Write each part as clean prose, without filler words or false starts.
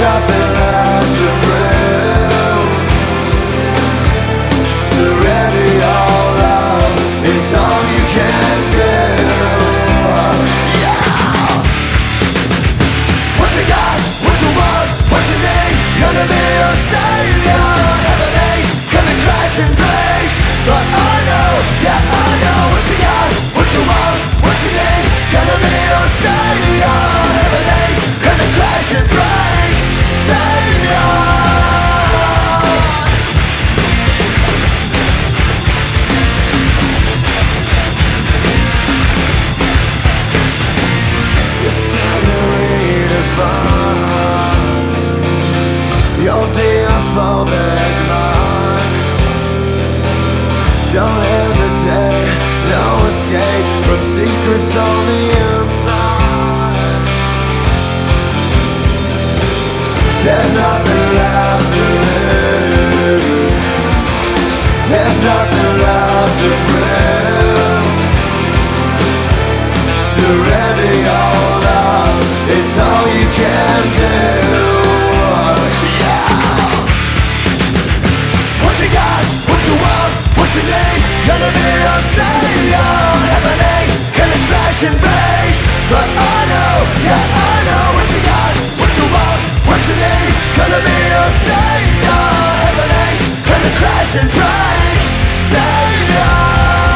nothing left to prove. Surrender your love is all you can do. Yeah. What you got, what you want, what you need, gonna be your savior. Everything's gonna crash and break, but I know, yeah I know. What you got, what you want, what you need, gonna be your savior. Everything's gonna crash and break, savior. Your deophobic mind. Don't hesitate, no escape from secrets on the inside. There's nothing left to lose. There's nothing left to prove. Surrender your love, it's all you can do. What you want, what you need, gonna be your savior. Everything's gonna crash and break, but I know, yeah I know. What you got, what you want, what you need, gonna be your savior. Everything's gonna crash and break, savior.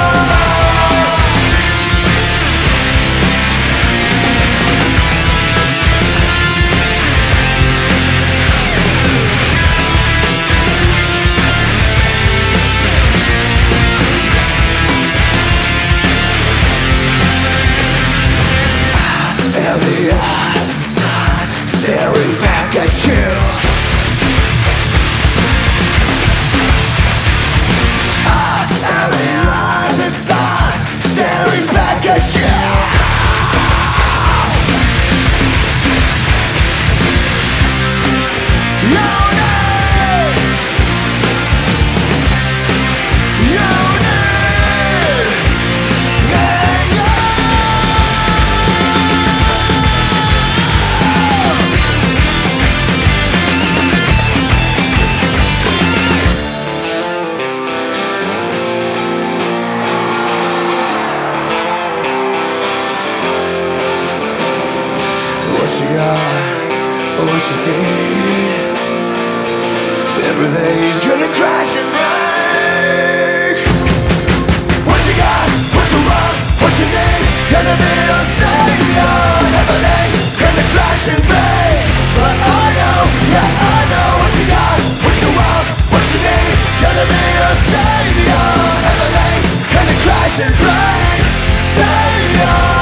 The eyes inside staring back at you. The eyes inside staring back at you. What you need, everything's gonna crash and break. What you got, what you want, what you need, gonna be your savior. Everything's gonna crash and break, but I know, yeah I know. What you got, what you want, what you need, gonna be your savior. Everything's gonna crash and break, savior.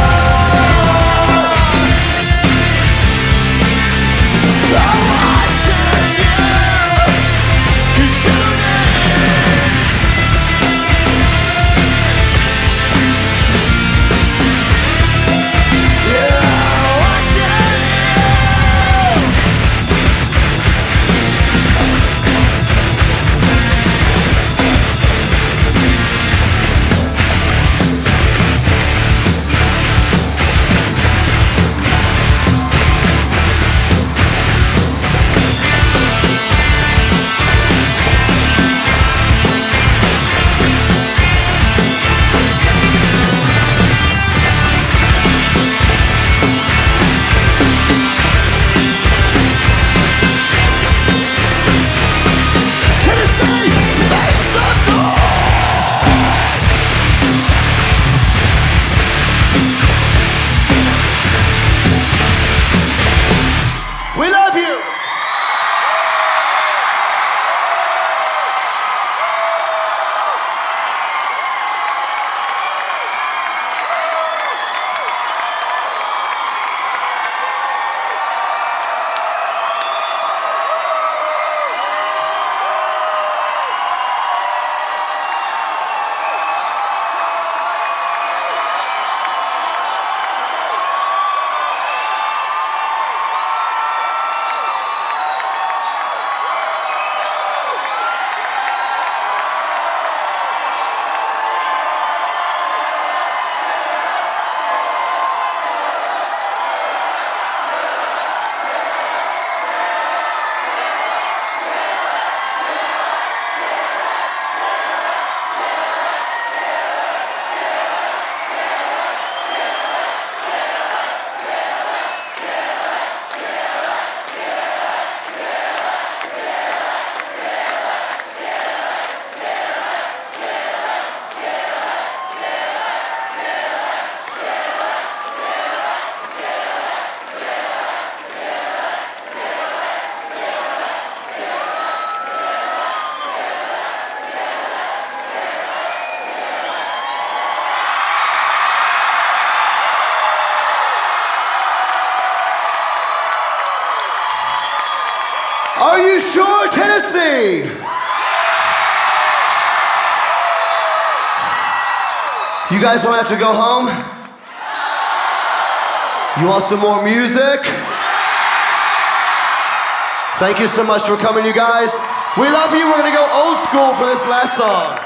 Shore, Tennessee. You guys don't have to go home? You want some more music? Thank you so much for coming, you guys. We love you. We're gonna go old school for this last song.